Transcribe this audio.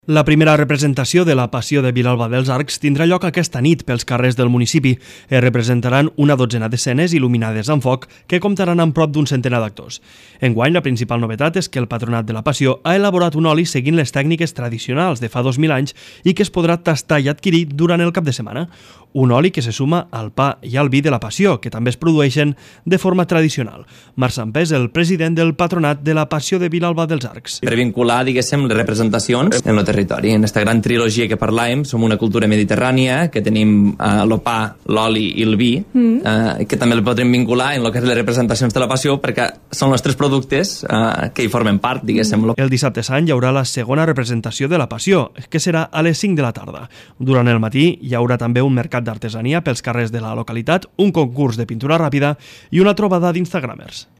La primera representació de la Passió de Vilalba dels Arcs tindrà lloc aquesta nit pels carrers del municipi. Es representaran una dotzena d'escenes il·luminades amb foc que comptaran amb prop d'un centenar d'actors. Enguany, la principal novetat és que el Patronat de la Passió ha elaborat un oli seguint les tècniques tradicionals de fa 2000 anys i que es podrà tastar i adquirir durant el cap de setmana. Un oli que se suma al pa i al vi de la Passió, que també es produeixen de forma tradicional. Marc Sampés, el president del Patronat de la Passió de Vilalba dels Arcs. Per vincular, diguéssim, les representacions en el territori. En aquesta gran trilogia que parlàvem, som una cultura mediterrània, que tenim el pa, l'oli i el vi, que també el podrem vincular en el que és les representacions de la Passió, perquè són els tres productes que hi formen part, diguéssim. El dissabte sant hi haurà la segona representació de la Passió, que serà a les 5 de la tarda. Durant el matí hi haurà també un mercat d'artesania pels carrers de la localitat, un concurs de pintura ràpida i una trobada d'instagramers.